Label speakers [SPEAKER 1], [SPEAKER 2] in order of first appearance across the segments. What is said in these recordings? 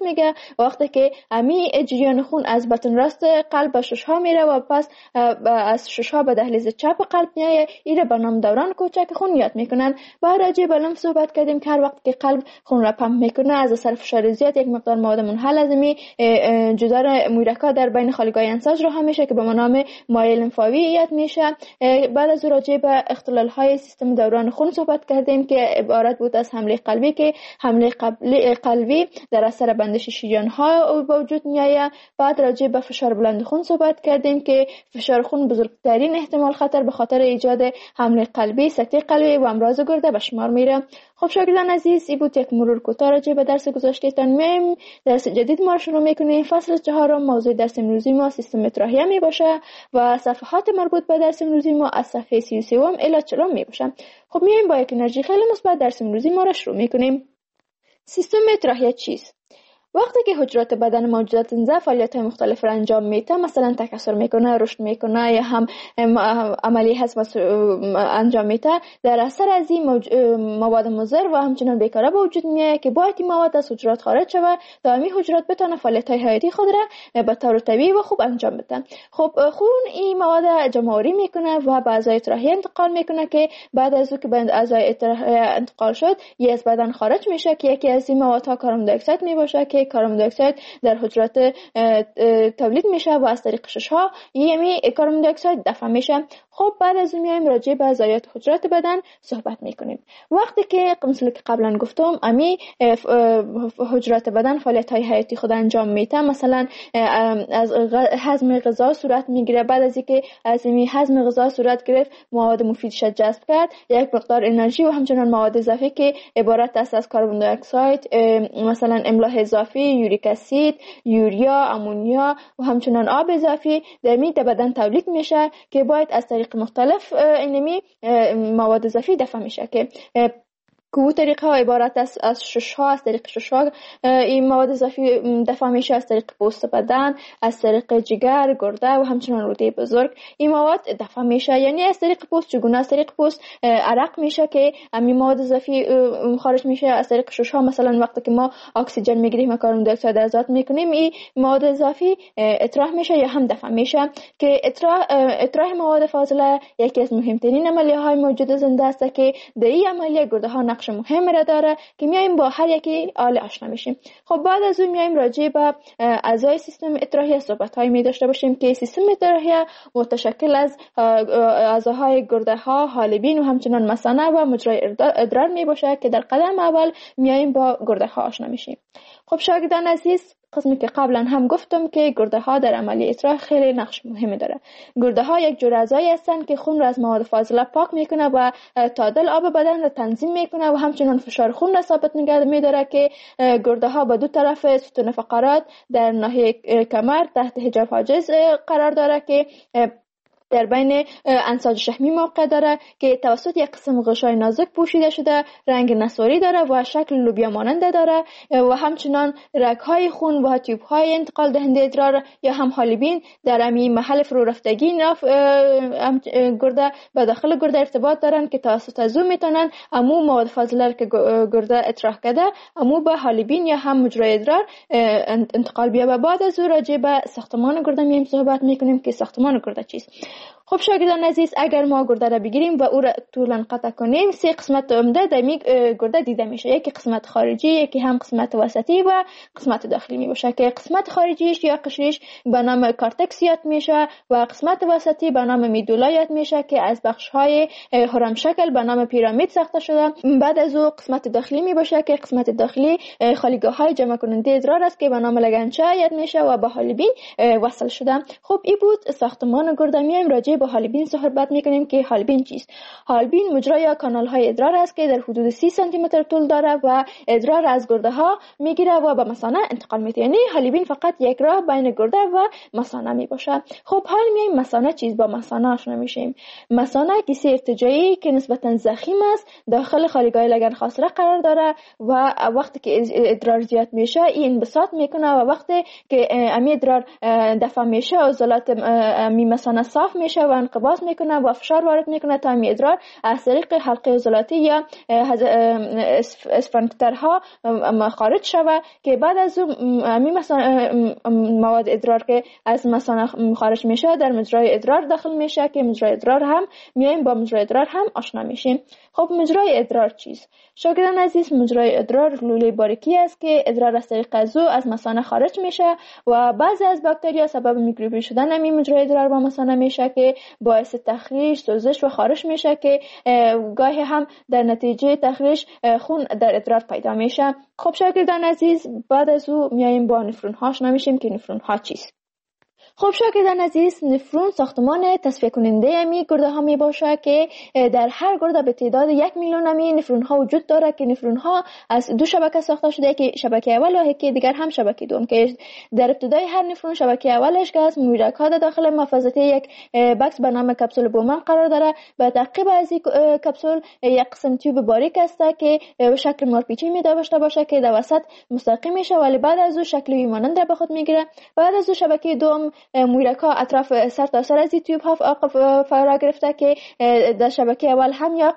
[SPEAKER 1] میگه. وقتی که امی جریان خون از بطن راست قلب به ششها میره و پس از ششها به دهلیز چپ قلب میایه، ایره به نام دوران کوچک خون یاد میکنن. بعد راجع به لمف صحبت کردیم که هر وقت که قلب خون را پمپ میکنه از اثر فشار زیاد یک مقدار مواد منحل از می جدار محرک‌ها در بین خالیگاه انساج رو هم میشه که به نام مایع لمفاوی یاد میشه. بعد از راجع به اختلال های سیستم دوران خون صحبت کردیم که عبارت بود از حمله قلبی که حمله قلبی در اثر بندش شریان ها به وجود میآید. بعد راجع به فشار بلند خون صحبت کردیم که فشار خون بزرگترین احتمال خطر به خاطر ایجاد حمله قلبی، سکته قلبی و امراض گرده به شمار میره. خب شاگردان عزیز، این بود یک مرور کوتاه راجع به درس گذشته‌تان. میایم درس جدید ما رو شروع میکنیم. فصل 4 موضوع درس امروزی ما سیستم تراهیه می باشه و صفحات مربوط به درس امروزی ما از صفحه 33 الی 40 می باشه. خب میایم با یک انرژی خیلی مثبت درس امروزی ما رو شروع میکنیم. سیستم تراهیه چیست؟ وقتی که حجرات بدن موجودات زنده فعالیت‌های مختلف را انجام میده، مثلا تکثر میکنه، رشد میکنه یا هم عملیه هضم انجام میده، در اثر از این مواد مضر و همچنان بیکاره به وجود میاد که باید این مواد از حجرات خارج شود تا این حجرات بتونه فعالیت‌های حیاتی خود را به طور طبیعی و خوب انجام بده. خب خون این مواد جمع‌آوری میکنه و به اعضای تراهیه انتقال میکنه که بعد از اینکه به اعضای تراهیه انتقال شد، یه از بدن خارج میشه که یکی از این موادها کاربن دی اکساید میباشه که کاربن دی اکساید در حجرات تولید میشه و از طریق ششها یمی کاربن دی اکساید دفع میشه. خب بعد از میایم راجع به ضایعات حجرات بدن صحبت میکنیم. وقتی که مثل که قبلا گفتم امی حجرات بدن فعالیت های حیاتی خود انجام میده، مثلا از هضم غذا صورت میگیره. بعد از اینکه از این هضم غذا صورت گرفت، مواد مفیدش جذب کرد، یک مقدار انرژی و همچنان مواد اضافی که عبارت است از کاربن دی اکساید، مثلا املاح اضافی، یوریک اسید، یوریا، امونیا و همچنان آب اضافی در بدن تولید میشه که باید از طریق مختلف اینمی مواد اضافی دفع میشه که طریقه ها عبارت است از ششها. از طریق ششها این مواد اضافی دفع میشه، از طریق پوست بدن، از طریق جگر، گرده و همچنان روده بزرگ این مواد دفع میشه. یعنی از طریق پوست چگونه؟ از طریق پوست عرق میشه که این مواد اضافی خارج میشه. از طریق ششها مثلا وقتی که ما اکسیژن میگیریم و کاربن دی اکساید آزاد میکنیم، این مواد اضافی اطراح میشه یا هم دفع میشه که اطراح مواد فاضله یکی از مهمترین عملیه های موجود زنده است که در این عملیه گرده ها نقش مهم را داره که میایم با هر یکی آل آشنا میشیم. خب بعد از اون میایم راجع به اعضای سیستم تراهیه صحبت های می داشته باشیم که سیستم تراهیه متشکل از اعضاهای گرده ها، حالبین و همچنان مثانه و مجرای ادرار می باشه که در قدم اول میایم با گرده ها آشنا میشیم. خب شاگردان عزیز، قسمی که قبلا هم گفتم که گرده ها در عملیه ادرار خیلی نقش مهمی داره. گرده ها یک جور اعضایی هستند که خون را از مواد فاضله پاک میکنه و تعادل آب بدن را تنظیم میکنه و همچنان فشار خون را ثابت نگه میداره که گرده ها به دو طرف ستون فقرات در ناحیه کمر تحت حجاب حاجز قرار داره که در بین انساج شحمی موقع داره که توسط یک قسم غشای نازک پوشیده شده، رنگ نسواری داره و شکل لوبیا ماننده داره و همچنان رگ‌های خون و تیوب‌های انتقال دهنده ادرار یا هم حالبین در همین محل فرو رفتگی ناف گرده به داخل گرده ارتباط دارن که توسط از او میتونن امو مواد فاضله که گرده اطراح کرده امو به حالبین یا هم مجرای ادرار انتقال بیه. و بعد از او راجع به ساختمان گرده میایم صحبت میکنیم که ساختمان گرده چیست. خب شاگردان عزیز، اگر ما گرده را بگیریم و او را طولا قطع کنیم، سه قسمت عمده در گرده دیده میشه. یکی قسمت خارجی، یکی هم قسمت وسطی و قسمت داخلی می باشه که قسمت خارجیش یا قشریش به نام کارتکس یاد میشه و قسمت وسطی به نام میدولا یاد میشه که از بخش‌های هرم شکل به نام پیرامید ساخته شده. بعد از او قسمت داخلی می باشه که قسمت داخلی خالیگاه‌های جمع کننده ادرار است که به نام لگنچه یاد میشه و به حالبین وصل شده. خب این بود ساختمان گرده. میایم راجع به حالبین صحبت میکنیم که حالبین چیست. حالبین مجرا یا کانال های ادرار است که در حدود 30 سانتی متر طول داره و ادرار از گرده ها میگیره و به مثانه انتقال میده. یعنی حالبین فقط یک راه بین گرده و مثانه می باشه. خب حال میایم مثانه چیست، با مثانه آشنا میشیم. مثانه کیسه ارتجاعی که نسبتا ضخیم است داخل خالیگاه لگن خاصره قرار داره و وقتی که ادرار زیاد میشه این انبساط میکنه و وقتی که امی ادرار دفع میشه عضلات امی مثانه صاف انحراف میشه و انقباض میکنه و فشار وارد میکنه تا می ادرار از طریق حلقه عضلاتی یا اسفنکترها خارج شود که بعد از اون مثلا مواد ادرار که از مثانه خارج میشه در مجرای ادرار داخل میشه که مجرای ادرار هم میایم با مجرای ادرار هم آشنا میشیم. خب مجرای ادرار چیست؟ شاگردان عزیز، مجرای ادرار لوله باریکی است که ادرار از طریق از مثانه خارج میشه و بعضی از باکتریا سبب میکروبی شدن همین مجرای ادرار با مثانه میشه که باعث تخریش، سوزش و خارش میشه که گاهی هم در نتیجه تخریش خون در ادرار پیدا میشه. خب شاگردان عزیز، بعد از او میایم با نفرون ها آشنا میشیم که نفرون ها چیست. خب شاگردان عزیز، نفرون ساختمان تصفیه کننده امی گرده ها می باشه که در هر گرده به تعداد 1 میلیون امی نفرون ها وجود داره که نفرون ها از دو شبکه ساخته شده که شبکه اول و که دیگر هم شبکه دوم که در ابتدای هر نفرون شبکه اولش که از مویرک ها داخل محفظه یک بکس به نام کپسول بومن قرار داره. به تعقیب از این کپسول یک قسم تیوب باریک است که شکل مارپیچی می داشته باشه که در وسط مستقیم میشه ولی بعد از او شکل مانند را به خود میگیره. بعد از او شبکه دوم مویرک‌ها اطراف سر تا سر از این تیوب ها فرا گرفته که در شبکه اول هم یک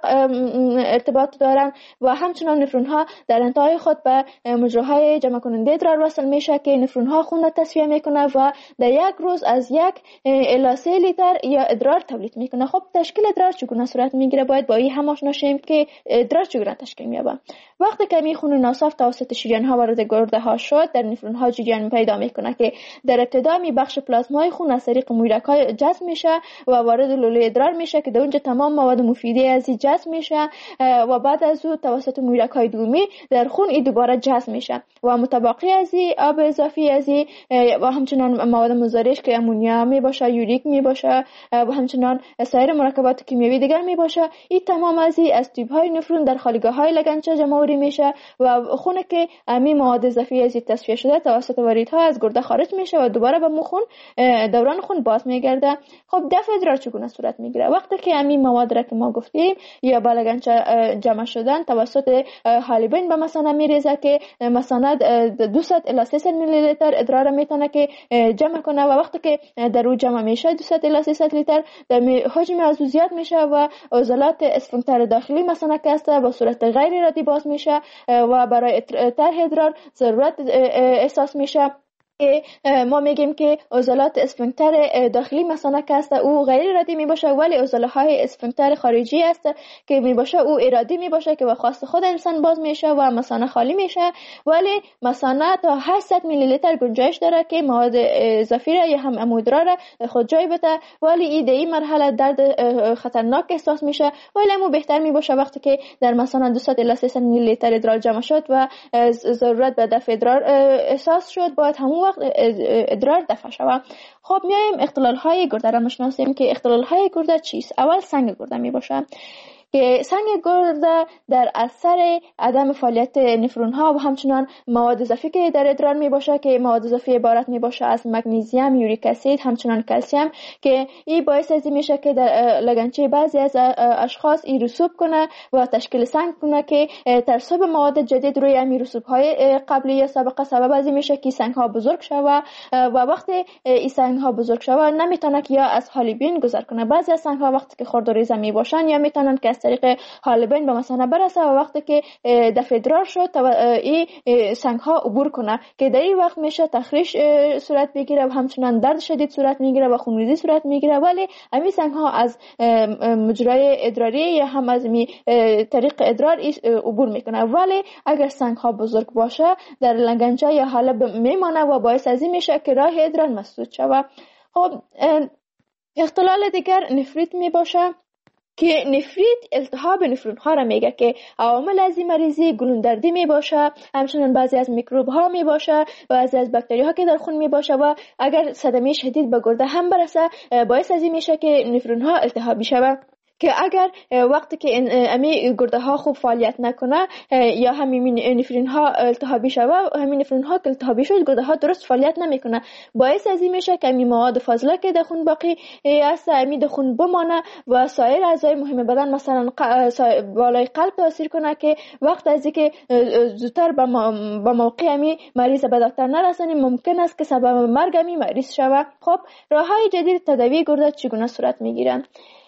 [SPEAKER 1] ارتباط دارن و همچنان نفرون ها در انتهای خود به مجراهای جمع کننده ادرار وصل میشه که نفرون ها خون را تصفیه میکنه و در یک روز از 1 الی 3 لیتر یا ادرار تولید میکنه. خب تشکیل ادرار چگونه صورت میگیره؟ باید با این هم آشنا شیم که ادرار چگونه تشکیل مییابه. وقتی که می خون ناصاف توسط شریان ها وارد گرده ها شد، در نفرون ها جریان پیدا میکنه که در ابتدا می بخش پلازمای خون از طریق مویرک ها جذب میشه و وارد لوله ادرار میشه که در اونجا تمام مواد مفیده از این جذب میشه و بعد از او توسط مویرک های دومی در خون این دوباره جذب میشه و متبقی از این آب اضافی از این و همچنان مواد مضرش که امونیا می باشه، یوریک می باشه و همچنان سایر مرکبات کیمیایی دیگر می باشه، این تمام از این از تیوب های نفرون در خالیگاه های لگنچه جمع آوری میشه و خون که امی مواد اضافی از این تصفیه شده توسط واریدها از گرده خارج میشه و دوباره به خون دوران خون باز میگرده. خب دفع ادرار چگونه صورت میگیره؟ وقتی که امی مواد را که ما گفتیم یا به لگنچه جمع شدن توسط حالبین به مثانه میریزه که مثانه 200 الی 300 میلی لیتر ادرار میتونه که جمع کنه و وقتی که در او جمع میشه 200 الی 300 لیتر حجم از او زیاد میشه و عضلات اسفنکتر داخلی مثانه که است با صورت غیر ارادی باز میشه و برای طرح ادرار ضرورت احساس میشه. ما میگیم که عضلات اسفنکتر داخلی مثانه که است او غیر ارادی می باشه ولی عضله های اسفنکتر خارجی است که می باشه او ارادی می باشه که به خواست خود انسان باز میشه و مثانه خالی میشه ولی مثانه تا 800 میلی لیتر گنجایش داره که مواد اضافی را یا هم امودرا را خود جای بده ولی این مرحله درد خطرناک احساس میشه ولی امو بهتر می باشه وقتی که در مثانه 200 الی 300 میلی لیتر ادرار جمع شد و ضرورت به دفع ادرار احساس شد باید همون وقت ادرار دفع شود. خب میایم اختلال های گرده را میشناسیم که اختلال های گرده چیست؟ اول سنگ گرده می باشه که سنگ گرده در اثر عدم فعالیت نفرون ها و همچنان مواد اضافی که در ادرار می باشه که مواد اضافی عبارت می باشه از مگنیزیم، یوریک اسید، همچنان کلسیم که این باعث از میشه که در لگنچه بعضی از اشخاص این رسوب کنه و تشکیل سنگ کنه که ترسب مواد جدید روی این رسوب های قبلی یا سابقه سبب از میشه که سنگ ها بزرگ شوه و وقتی این سنگ ها بزرگ شوه نمیتونه که یا از حالبین گذر کنه. بعضی از سنگ ها وقتی که خرد و ریزه می باشن یا میتونن که از طریق حالبین به مثانه برسه و وقتی که دفع ادرار شد این سنگ ها عبور کنه که در این وقت میشه تخریش صورت بگیره و همچنان درد شدید صورت میگیره و خونریزی صورت میگیره ولی همین سنگ ها از مجرای ادراری یا هم از طریق ادرار عبور میکنه ولی اگر سنگ ها بزرگ باشه در لگنچه یا حالب میمانه و باعث از این میشه که راه ادرار مسدود شود. خب اختلال دیگر نفریت می باشه که نفریت التهاب نفرون ها را میگه که عوامل از این مریضی گلوندردی می باشه، همچنان بعضی از میکروب ها می باشه، بعضی از باکتری ها که در خون می باشه و اگر صدمه شدید به گرده هم برسه باعث از این میشه که نفرون ها التهابی شود. که اگر وقتی که امی گرده ها خوب فعالیت نکنه یا همین نفرین ها التهابی شوه، همین نفرین ها که التهابی شد گرده ها درست فعالیت نمیکنه، باعث از این میشه که امی مواد فاضله که در خون باقی است امی در خون بمانه و سایر اعضای مهم بدن مثلا بالای قلب تاثیر کنه که وقت از اینکه زودتر به موقع امی مریض به دکتر نرسانی ممکن است که سبب مرگ امی مریض شوه. خب راههای جدید تداوی گرده چگونه صورت میگیرن؟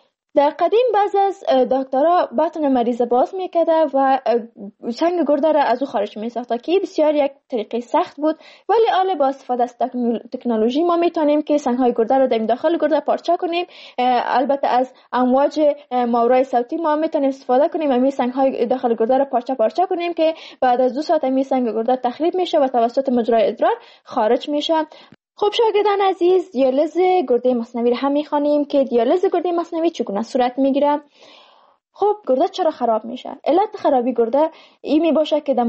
[SPEAKER 1] در قدیم بعض از دکترها بطن مریض باز میکرده و سنگ گرده را از او خارج میساخته که بسیار یک طریقه سخت بود، ولی حالا با استفاده از تکنولوژی ما میتونیم که سنگ های گرده را در داخل گرده پارچه کنیم. البته از امواج ماورای صوتی ما میتونیم استفاده کنیم امی سنگ های داخل گرده را پارچه کنیم که بعد از 2 ساعت امی سنگ گرده تخریب میشه و توسط مجرای ادرار خارج میشه. خب شاگردان عزیز، دیالیز گرده مصنوی را هم میخوانیم که دیالیز گرده مصنوی چگونه صورت میگیره. خب گرده چرا خراب میشه؟ علت خرابی گرده این می باشه که در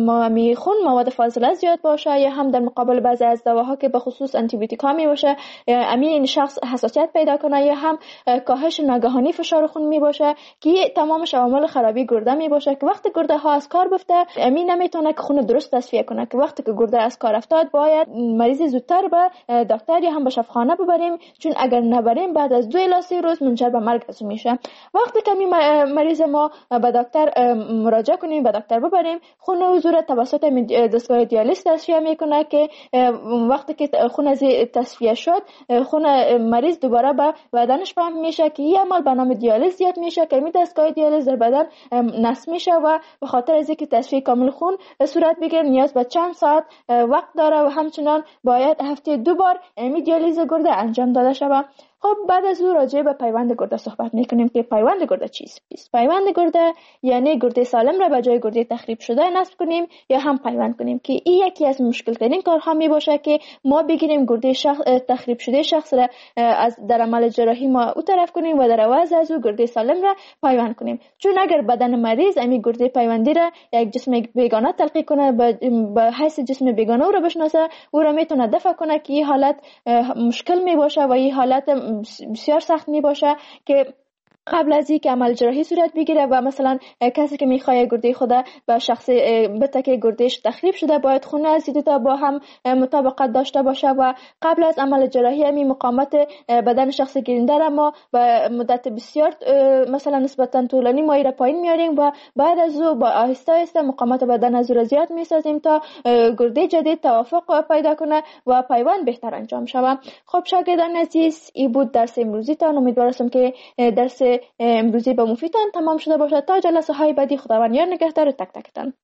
[SPEAKER 1] خون مواد فاضله زیاد باشه، یا هم در مقابل بعضی از دواها که به خصوص آنتی بیوتیک ها می باشه این شخص حساسیت پیدا کنه، یا هم کاهش ناگهانی فشار خون می باشه که تمامش عوامل خرابی گرده می باشه که وقتی گرده ها از کار بفته امی نمیتونه که خون درست تصفیه کنه، که وقتی که گرده از کار افتاد باید مریض زودتر به دکتر یا هم به شفاخانه ببریم، چون اگر نبریم بعد از 2 الی 3 روز منجر به مرگ میشه. وقتی که مریض ما به دکتر مراجعه کنیم، به دکتر ببریم، خون حضور توسط دستگاه دیالیز تصفیه میکنه که وقتی که خون از تصفیه شد خون مریض دوباره به بدنش پمپ میشه که این عمل به نام دیالیز زیاد میشه که این دستگاه دیالیز در بدن نصب میشه و به خاطر از اینکه تصفیه کامل خون صورت بگیره نیاز به چند ساعت وقت داره و همچنان باید هفته 2 بار دیالیز گرده انجام داده شود. خب بعد از او راجع به پیوند گرده صحبت میکنیم که پیوند گرده چیست؟ پیوند گرده یعنی گرده سالم را به جای گرده تخریب شده نصب کنیم یا هم پیوند کنیم، که این یکی از مشکل ترین کارها می باشه که ما بگیریم گرده تخریب شده شخص را از در عمل جراحی ما او طرف کنیم و در عوض از او گرده سالم را پیوند کنیم، چون اگر بدن مریض امی گرده پیوندی را یک جسم بیگانه تلقی کنه، به حیث جسم بیگانه او را بشناسه، او را میتونه دفع کنه که این حالت مشکل می باشه و این حالت بسیار سخت می باشه که قبل از اینکه عمل جراحی صورت بگیره و مثلا کسی که میخواد گرده خود به شخص بته که گردهش تخریب شده باید خون از این تا با هم مطابقت داشته باشه و قبل از عمل جراحی همین مقاومت بدن شخص گیرنده را ما به مدت بسیار مثلا نسبتا طولانی ما را پایین میاریم و بعد از او با آهسته آهسته مقاومت بدن از او زیاد میسازیم تا گرده جدید توافق پیدا کنه و پیوند بهتر انجام شود. خب شاگردان عزیز، این بود درس امروزی تان. امیدوارم که درس امروزی به مفیدتان تمام شده باشد. تا جلسه های بعدی خداوند یار نگهدار تک تکتان.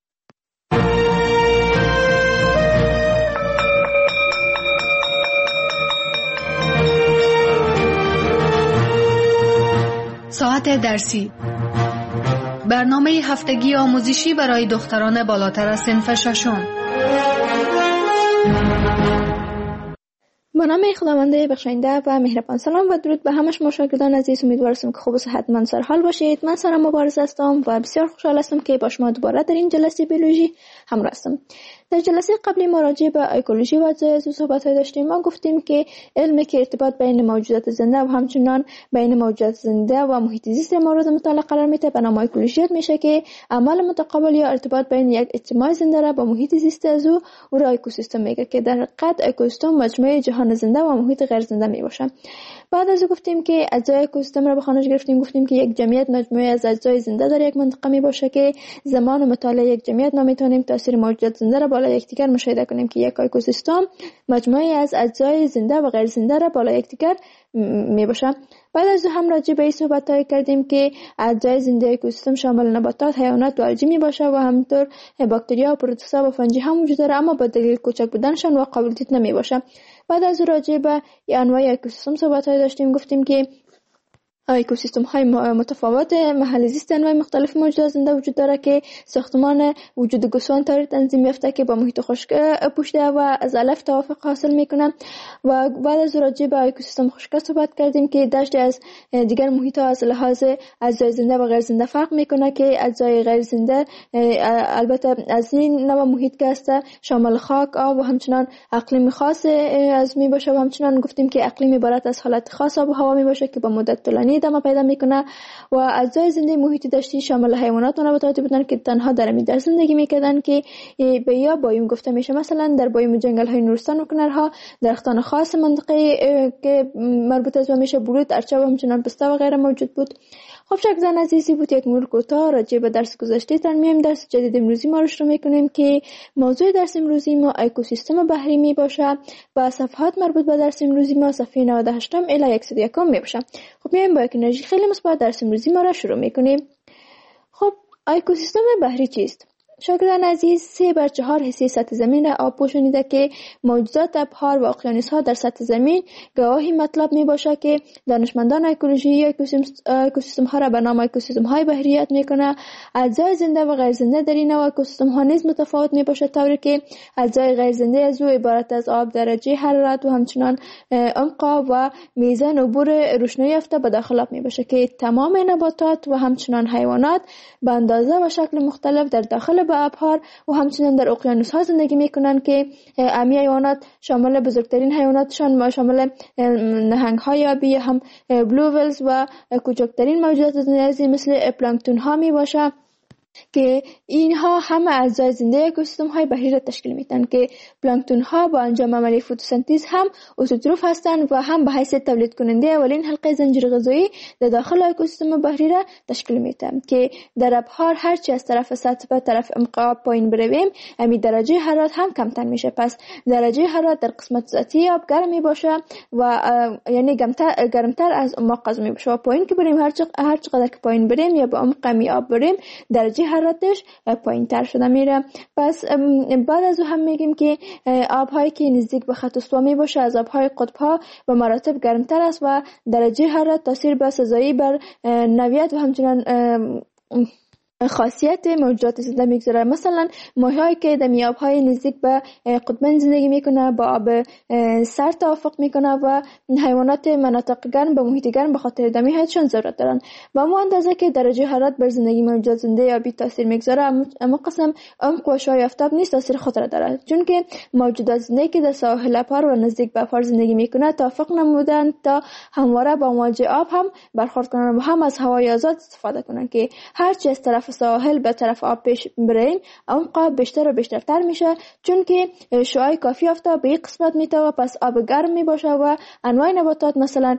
[SPEAKER 2] ساعت درسی، برنامه هفتگی آموزشی برای دختران بالاتر از صنف ششم.
[SPEAKER 1] با نام خداوند بخشاینده و مهربان. سلام و درود به همه شما شاگردان عزیز. امیدوارم که خوب و صحتمند سرحال باشید. من سارا مبارز هستم و بسیار خوشحال هستم که با شما دوباره در این جلسه بیولوژی همراه هستم. در جلسه قبلی ما راجع به ایکولوژی و اجزای عضو صحبت‌های داشتیم. ما گفتیم که علمی که ارتباط بین موجودات زنده و همچنان بین موجودات زنده و محیط زیست مورد مطالعه قرار میده به نام ایکولوژی میشه که عمل متقابل یا ارتباط بین یک اجتماع زنده را با محیط زیست عضو او را اکوسیستم میگه که در حقیقت اکوسیستم مجموعه جهان زنده و محیط غیر زنده میباشه. بعد از گفتیم که اجزای اکوسیستم را به خانش گرفتیم. گفتیم که یک جمعیت مجموعه از اجزای زنده در یک منطقه میباشه که زمان و مطالعه یک جمعیت نمیتونیم تاثیر موجودات زنده را بالای یکدیگر مشاهده کنیم که یک اکوسیستم مجموعه از اجزای زنده و غیر زنده را بالای یکدیگر میباشه. بعد از هم راجع به این صحبت‌های کردیم که اجزای زنده اکوسیستم شامل نباتات، حیوانات و الژی میباشه و همینطور باکتریا و پروتوزوا و فنجی هم وجود داره، اما با دلیل کوچک بودنشان و قابل دید نمیباشه. بعد از راجع به انواع اکوسیستم صحبت‌های داشتیم. گفتیم که اکوسیستم های متفاوت محل زیست انواع مختلف موجودات زنده وجود داره که ساختمان وجود گوسفند طوری تنظیم یافته که با محیط خشک پوشیده و از الف توافق حاصل میکنه. و بعد از راجع به اکوسیستم خشک صحبت کردیم که داشت از دیگر محیط ها از لحاظ اجزای زنده و غیر زنده فرق میکنه که اجزای غیر زنده البته از این نوع محیط که است شامل خاک، آب و همچنان اقلیم خاص از می باشه و همچنان گفتیم که اقلیم عبارت از حالت خاص آب و هوا می باشه که با مدت طولانی ادامه پیدا میکنه و اجزای زنده محیط دشتی شامل حیوانات و نباتاتی بودن که تنها در امی دشت زندگی میکردن که به یا بایوم گفته میشه. مثلا در بایوم جنگل های نورستان و کنرها درختان خاص منطقه که مربوط از میشه بلوط، ارچه و همچنان پسته و غیره موجود بود. خب شکران عزیزی بود یک مرور کوتاه راجع به درس گذشته تان میایم درس جدید امروزی ما رو شروع میکنیم که موضوع درس امروزی ما اکوسیستم بحری می باشه و صفحات مربوط به درس امروزی ما صفحه 98 الی 101 می باشه. خب میایم با یک انرژی خیلی مثبت درس امروزی ما را شروع میکنیم. خب اکوسیستم بحری چیست؟ شاگردان عزیز 3/4 حصه سطح زمین را آب پوشانیده که موجودات ابحار و اقیانوس ها در سطح زمین گواهی مطلب می باشه که دانشمندان اکولوژی اکوسیستم ها را به نام اکوسیستم های بحری یاد میکنه. اجزای زنده و غیر زنده در این نوع اکوسیستم ها نیز متفاوت می باشه، طوری که اجزای غیر زنده از او عبارت از آب، درجه حرارت و همچنان عمق و میزان عبور روشنایی یافته به داخل آب می باشه که تمام نباتات و همچنان حیوانات به اندازه و شکل مختلف در داخل به ابحار و همچنان در اقیانوس ها زندگی میکنن که امی حیوانات شامل بزرگترین حیواناتشان شامل نهنگ های آبی هم بلو ویلز و کوچکترین موجودات زنده مثل پلانکتون ها می باشه که اینها همه اجزای زنده اکوسیستم های بحری را تشکیل میدن که پلانکتون ها با انجام عملیه فتوسنتز هم اتوتروف هستند و هم به حیث تولید کننده اولین حلقه زنجیر غذایی در داخل اکوسیستم بحری را تشکیل میدن که در ابحار هرچی از طرف سطح به طرف عمق آب پایین برویم امی درجه حرارت هم کمتر میشه. پس درجه حرارت در قسمت ذاتی آب گرم می باشه و یعنی گرمتر از عمق از می باشه و پایین که بریم هر چقدر که پایین بریم یا به عمق می آب بریم درجه حرارتش پایین تر شده میره. پس بعد از او هم میگیم که آبهایی که نزدیک به خط استوا می باشه از آبهای قطب ها به مراتب گرمتر است و درجه حرارت تاثیر به سزایی بر نوعیت و همچنان خاصیت موجودات زنده میگذاره. مثلا ماهی‌هایی که در آب‌های نزدیک به قطبین زندگی میکنه با آب سرد توافق میکنه و حیوانات مناطق گرم به محیط گرم به خاطر ادامه حیاتشان ضرورت دارن. و اما اندازه که درجه حرارت بر زندگی موجودات زنده آبی تاثیر میگذاره اما قسم عمق و شای آفتاب نیست تاثیر خود را دارد، چون که موجودات زنده که در ساحل ابحار و نزدیک به ابحار زندگی میکنه توافق نمودن تا همواره با امواج آب هم برخورد کنن و هم از هوای آزاد استفاده کنن که هرچی از طرف ساحل به طرف آب پیش بریم عمق بیشتر و بیشتر میشه، چون که شعاع کافی آفتاب به این قسمت میتوه. پس آب گرم میباشه و انواع نباتات مثلا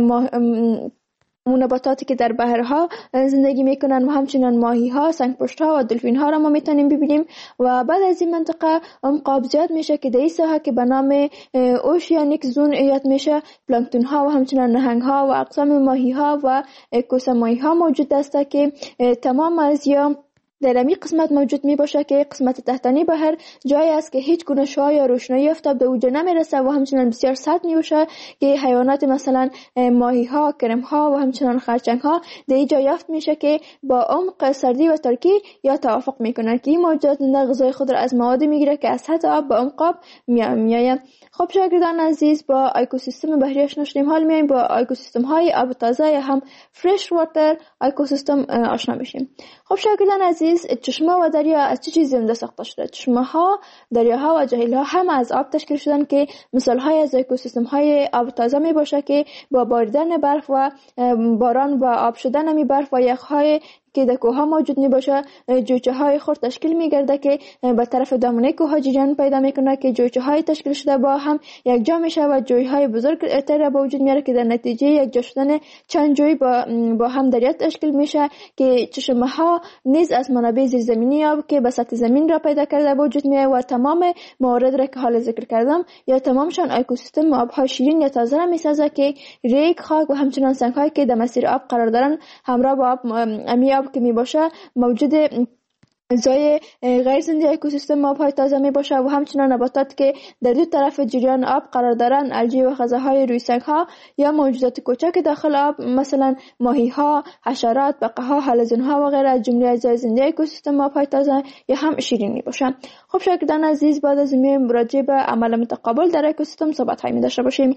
[SPEAKER 1] نباتاتی که در بحرها زندگی میکنن و همچنان ماهی ها، سنگ پشت ها و دلفین ها را ما میتونیم ببینیم. و بعد از این منطقه عمق آب زیاد میشه که در این ساحه که به نام اوشیانیک زون یاد میشه پلانکتون ها و همچنان نهنگ ها و اقسام ماهی ها و کوسمایی ها موجود است که تمام از یا در این قسمت موجود می باشه که قسمت تحتانی بحر جایی است که هیچ گونه شعاع یا روشنایی آفتاب به اوجه نمیرسه و همچنان بسیار سرد می باشه که حیوانات مثلا ماهی ها، کرم ها و همچنان خرچنگ ها در این جا یافت میشه که با عمق سردی و ترکی یا توافق میکنن که این موجودات زنده غذای خود را از موادی میگیره که از سطح آب به عمق آب میآید. خب شاگردان عزیز با اکوسیستم بحری آشنا شدیم، حال میایم با اکوسیستم های آب تازه یا هم فرش واتر اکوسیستم آشنا میشیم. خب شاگردان عزیز چشمه و دریا از چه چیزی زنده ساخته شده؟ چشمه ها، دریاها و جهیل ها هم از آب تشکیل شدن که مثال های از اکوسیستم های آب تازه می باشه که با باریدن برف و باران و آب شدن می برف و یخ های که در کوه ها موجود می باشه جوچه های خرد تشکیل می گرده که به طرف دامنه کوه ها جریان پیدا می کنه که جوچه های تشکیل شده با هم یک جا می شه و جوی های بزرگ تر به وجود میاره که در نتیجه یک جا شدن چند جوی با هم دریا تشکیل میشه که چشمه ها نیز از منابع زیرزمینی آب که به سطح زمین را پیدا کرده به وجود میاد و تمام موارد را که حال ذکر کردم یا تمامشان اکوسیستم آب های شیرین یا تازه را میسازه که ریگ، خاک و همچنان سنگ هایی که در مسیر آب قرار دارن همراه با آب امی آب که می باشه موجود اجزای غیر زنده اکوسیستم آب های تازه می باشه و همچنان نباتات که در دو طرف جریان آب قرار دارن الژی و غذاهای روی سنگ ها یا موجودات کوچک داخل آب مثلا ماهی ها، حشرات، بقه ها، حلزون ها و غیره از جمله اجزای زنده اکوسیستم آب های تازه یا هم شیرین می باشن. خب شاگردان عزیز بعد از این راجع به عمل متقابل در اکوسیستم صحبت های می داشته باشیم.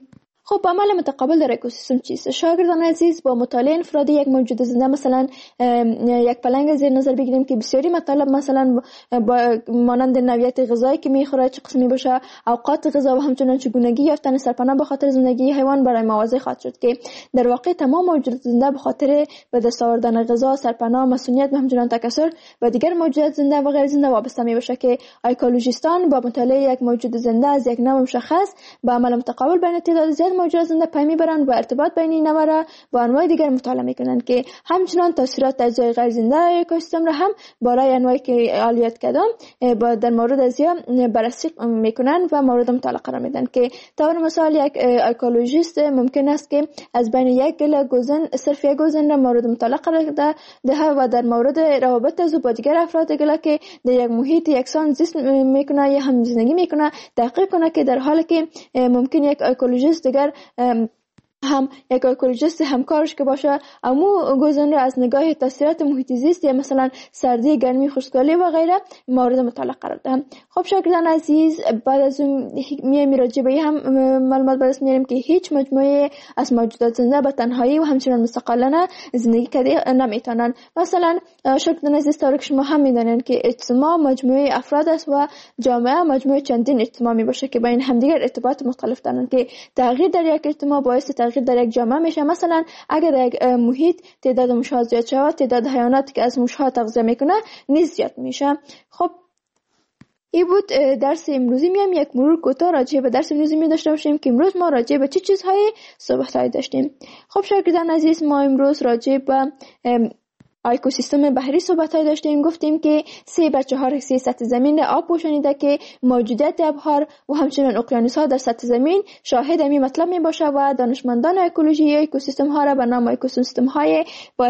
[SPEAKER 1] خب عمل متقابل در اکوسیستم چیست؟ شاگردان عزیز، با مطالعه انفرادی یک موجود زنده، مثلا یک پلنگ زیر نظر بگیریم که بسیاری مطالب مثلا با مانند نوعیت غذایی که میخوره، چه قسمی باشه، اوقات غذا و همچنین چگونگی یافتن سرپناه به خاطر زندگی حیوان برای مواضع خواهد شد که در واقع تمام موجودات زنده به خاطر به دست آوردن غذا، سرپناه، مسئولیت و همچنین تکثر و دیگر موجودات زنده و غیر زنده وابسته میباشه که آیکولوژیستان با مطالعه یک موجود زنده از یک نوع مشخص به عمل متقابل بین تعداد زیاد موجودات زنده پی میبرند و ارتباط بین این نوع را با انواع دیگر مطالعه میکنند که همچنان تاثیرات اجزای غیر زنده اکوسیستم را هم برای انواعی که عالیت کردم در مورد ازیا بررسی میکنند و مورد مطالعه قرار میدن که طور مثال یک اکولوژیست ممکن است که از بین یک گله گوزن صرف یک گوزن را مورد مطالعه قرار ده و در مورد روابط از با دیگر افراد گله که در یک محیط یکسان زیست میکنه یا هم زندگی میکنه تحقیق کنه که در حالی که ممکن یک اکولوژیست دیگر هم یک اکولوژیست همکارش که باشه امو گوزن را از نگاه تاثیرات محیط زیست یا مثلا سردی، گرمی، خشکسالی و غیره مورد مطالعه قرار دهم. خب شاگردان عزیز، بعد از اون راجع به هم معلومات به دست میاریم که هیچ مجموعه از موجودات زنده به تنهایی و همچنین مستقلانه زندگی کرده نمیتونن. مثلا شاگردان عزیز، طور که شما هم میدونن که اجتماع مجموعه افراد است و جامعه مجموعه چندین اجتماع میباشه که بین همدیگر ارتباط مختلف دارن که تغییر در یک اجتماع باعث تغییر در یک جامعه میشه. مثلا اگر یک محیط تعداد موش‌ها زیاد شود، تعداد حیواناتی که از موش‌ها تغذیه میکنه نیز زیاد میشه. خب این بود درس امروزی. میام یک مرور کوتاه راجع به درس امروزی می داشته باشیم که امروز ما راجع به چه چیزهای صحبت داشتیم. خب شاگردان عزیز، ما امروز راجع به اکوسیستم بحری صحبت داشتیم. گفتیم که 3/4 حصه سطح زمین آب پوشانیده که موجودیت ابحار و همچنین اقیانوس ها در سطح زمین شاهد همین مطلب می باشه و دانشمندان اکولوژی اکوسیستم ها را به نام اکوسیستم های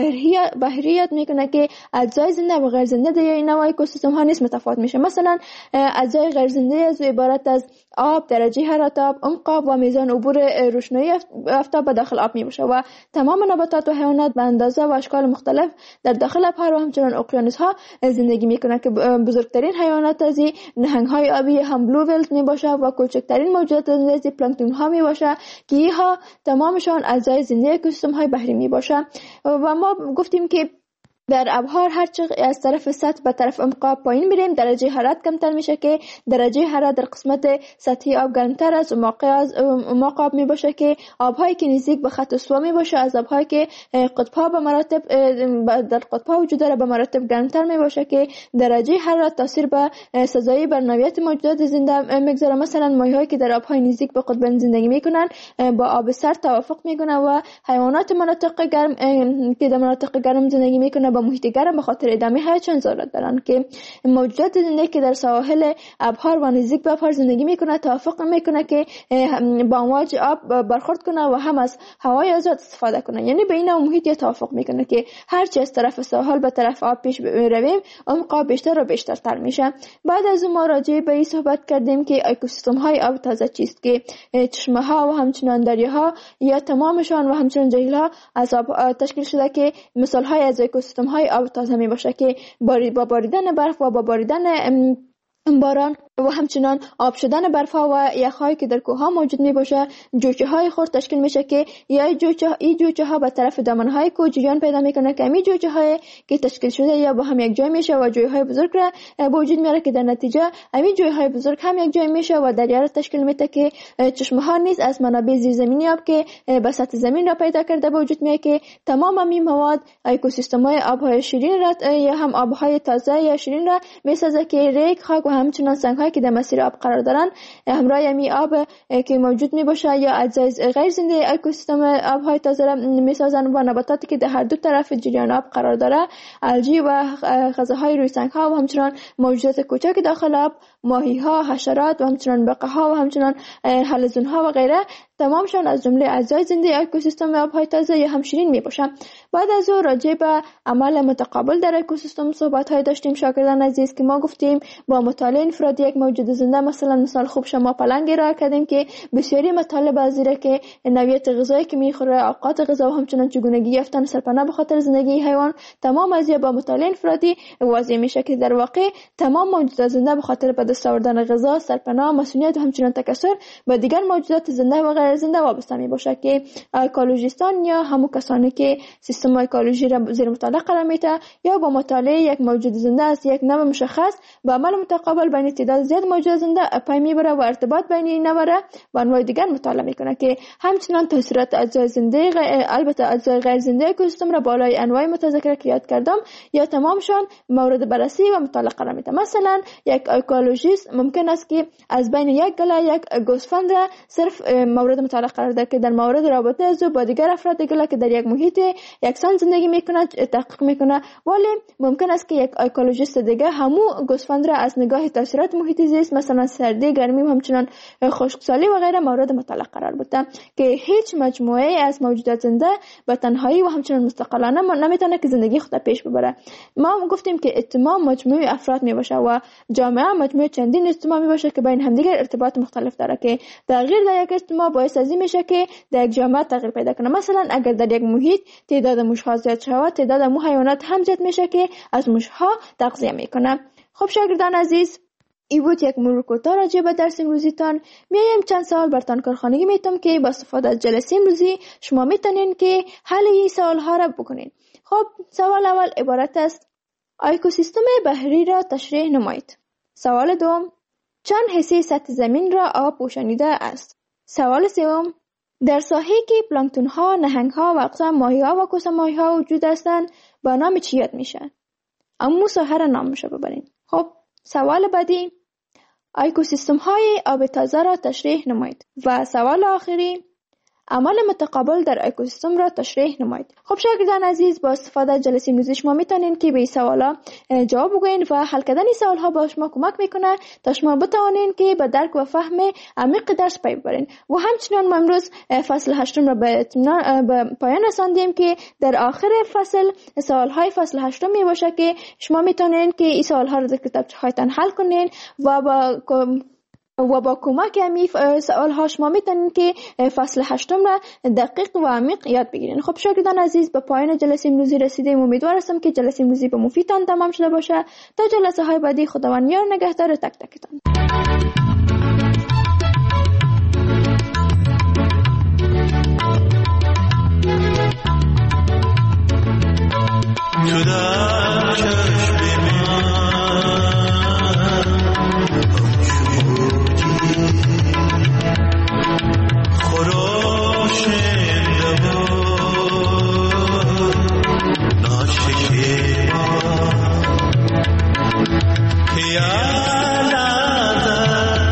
[SPEAKER 1] بحری یاد میکنه که اجزای زنده و غیر زنده در این نوع اکوسیستم ها نیز متفاوت میشه. مثلا اجزای غیر زنده از عبارت از آب، درجه حرارت آب، عمق آب و میزان عبور روشنایی آفتاب به داخل آب می باشه و تمام نباتات و حیوانات به اندازه و اشکال مختلف در داخل ابحار و همچنین اقیانوس ها زندگی میکنه که بزرگترین حیوانات از نهنگ های آبی هم بلو ولت می باشه و کوچکترین موجودات از پلانکتون ها می باشه که اینها تمامشان اجزای زنده اکوسیستم های بحری می باشه. و ما گفتیم که در ابحار هرچه از طرف سطح به طرف عمق پایین بریم درجه حرارت کمتر میشه که درجه حرارت در قسمت سطحی آب گرمتر از اعماق آب می باشه که آبهایی که نزدیک به خط استوا می باشه از آبهایی که قطب‌ها به مراتب در قطب‌ها وجود داره به مراتب گرمتر می باشه که درجه حرارت تاثیر به سزایی بر نوعیت موجودات زنده میگذاره. مثلا ماهی‌هایی که در آبهای نزدیک به قطب زندگی میکنن با آب سرد توافق میکنه و حیوانات مناطق گرم که در مناطق گرم زندگی میکنه با محیط گرم به خاطر ادامه حیاتشان ضرورت دارن که موجودات زنده که در سواحل ابحار و نزدیک به ابحار زندگی میکنه توافق میکنه که با امواج آب برخورد کنه و هم از هوای آزاد استفاده کنه. یعنی به این محیط توافق میکنه که هرچی از طرف ساحل به طرف آب پیش رویم عمق بیشتر و بیشتر میشه. بعد از ما راجع به این صحبت کردیم که اکوسیستم های آب تازه چیست که چشمه ها و همچنین دریاها یا تمامشان و همچنین جهیل ها از آب تشکیل شده که مثال های از اکوسیستم های آب تازه می باشه که با باریدن برف و با باریدن باران و همچنان آب شدن برف‌ها و یخ‌هایی که در کوه‌ها موجود می‌باشه جوجه‌های خرد تشکیل میشه که یا جوجه‌ها به طرف دامن‌های کوه جریان پیدا میکنه که همین جوجه‌های که تشکیل شده یا با هم یک جای میشه و جویهای بزرگ را به وجود میاره که در نتیجه همین جویهای بزرگ هم یک جای میشه و دریا را تشکیل میده که چشمه‌ها نیز از منابع زیرزمینی آب که به سطح زمین را پیدا کرده به وجود میاد که تمام همین مواد اکوسیستم‌های آب‌های شیرین را یا هم آب‌های تازه یا شیرین را میسازه که ریگ، خاک و همچنین سنگ‌هایی که در مسیر آب قرار دارن همراه می آب که موجود می باشه یا اجزای غیر زنده اکوسیستم آب‌های تازه را میسازن و نباتاتی که در هر دو طرف جریان آب قرار داره الژی و غذاهای روی سنگ‌ها و همچنین موجودات کوچک داخل آب ماهی‌ها، حشرات و همچنین بقاها و همچنین حلزون‌ها و غیره تمامشان از جمله اجزای زنده اکوسیستم آب‌های تازه یا هم شیرین میباشن. بعد از اون راجع به عمل متقابل در اکوسیستم صحبت‌های داشتیم شاگردان عزیز که ما گفتیم با مطالعه انفرادی یک موجود زنده مثال خوب شما پلنگی را کردیم که بسیاری مطالب از زیرا که نوعیت غذایی که میخوره، اوقات غذا و همچنین چگونگی یافتن سرپناه به خاطر زندگی حیوان تمام از با مطالعه انفرادی واضح میشه که در واقع تمام موجودات زنده به خاطر به دست آوردن غذا، سرپناه، مسئولیت و همچنین تکثر به دیگر موجودات زنده و غیر زنده وابسته می باشد که اکولوژیستان یا همون کسانی که سیستم اکولوژی را زیر مطالعه قرار میده یا با مطالعه یک موجود زنده از یک نوع مشخص به عمل متقابل بین تعداد زیاد موجود زنده پی میبره و ارتباط بین این نوع را با انواع دیگر مطالعه میکنه که همچنین تاثیرات اجزای زنده البته اجزای غیر زنده اکوسیستم را بالای انواع متذکره که یاد کردم یا تمامشان مورد بررسی و مطالعه قرار میده. مثلا یک اکولوژیست ممکن است که از بین یک گله یک گوسفند را صرف مورد مطالعه قرار ده که در مورد رابطه از با دیگر افراد گله که در یک محیط یکسان زندگی میکنه تحقیق میکنه، ولی ممکن است که یک اکولوژیست دیگه همو گوسفند را از نگاه تاثیرات محیط زیست مثلا سردی، گرمی و همچنین خشکسالی و غیره مورد مطالعه قرار بده که هیچ مجموعه از موجودات زنده به تنهایی و همچنین مستقلانه نمیتونه که زندگی خود پیش ببره. ما گفتیم که اجتماع مجموعه افراد می باشه و جامعه مجموعه چندین اجتماع می باشه که بین همدیگر ارتباط مختلف داره که تغییر در یک اجتماع باعث از این میشه که در یک جامعه تغییر پیدا کنه. مثلا اگر در یک محیط تعداد موش‌ها زیاد شود، تعداد مو حیوانات هم زیاد میشه که از موش‌ها تغذیه میکنه. خب شاگردان عزیز، ای بود یک مرور کوتاه راجع به درس امروزیتان. میایم چند سوال برتان کارخانگی میتونم که با استفاده از جلسه امروزی شما میتونین که حل این سوال ها را بکنین. خب سوال اول عبارت است: اکوسیستم بحری را تشریح نمایید. سوال دوم: چند حصه سطح زمین را آب پوشانیده است؟ سوال سوم: در ساحه‌ای که پلانکتون ها، نهنگ ها و اقسام ماهی ها و کوسه ماهی ها وجود هستند با نام چی یاد میشه؟ اما ساحه را نامش ببرین. خب سوال بعدی: اکوسیستم های آب تازه را تشریح نمایید. و سوال آخری: عمل متقابل در اکوسیستم را تشریح نمایید. خب شاگردان عزیز، با استفاده از جلسه امروزی شما میتونین که به این سوالا جواب بگوین و حل کردن این سوال ها با شما کمک میکنه تا شما بتوانین که به درک و فهم عمیق درس پی ببرین. و همچنین ما امروز فصل 8 را به پایان رساندیم که در آخر فصل سوال های فصل 8 می باشه که شما میتونین که این سوال ها را در کتابچه هایتان حل کنین و با کمک همین سوال ها شما میتونین که فصل 8 را دقیق و عمیق یاد بگیرین. خب شاگردان عزیز، به پایان جلسه امروزی رسیدیم. امیدوار هستم که جلسه امروزی به مفیدتان تمام شده باشه. تا جلسه های بعدی، خداوند یار نگهدار تک تکتان.
[SPEAKER 3] Ya la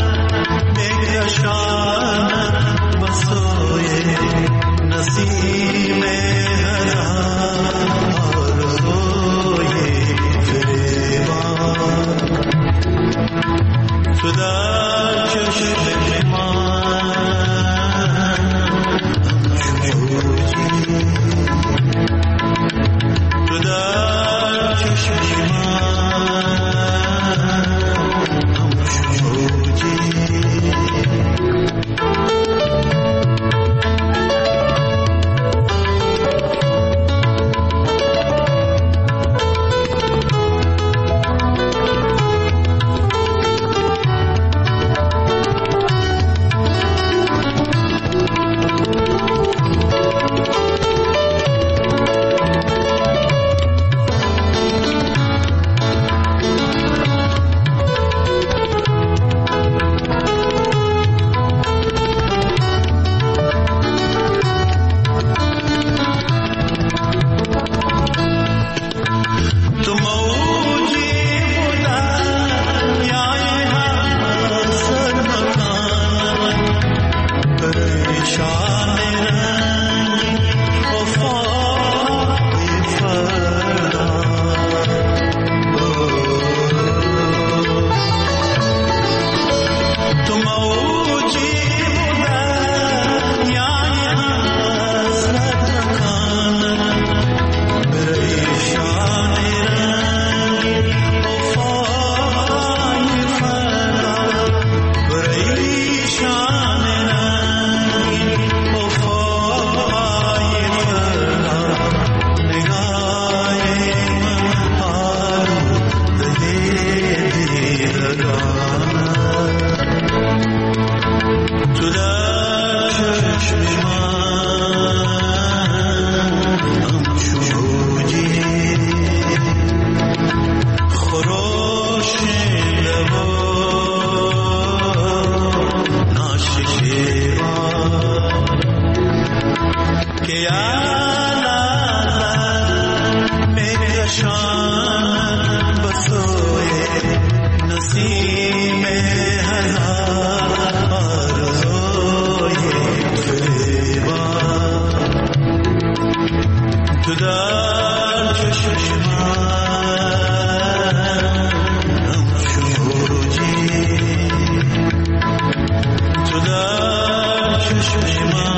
[SPEAKER 3] چشم من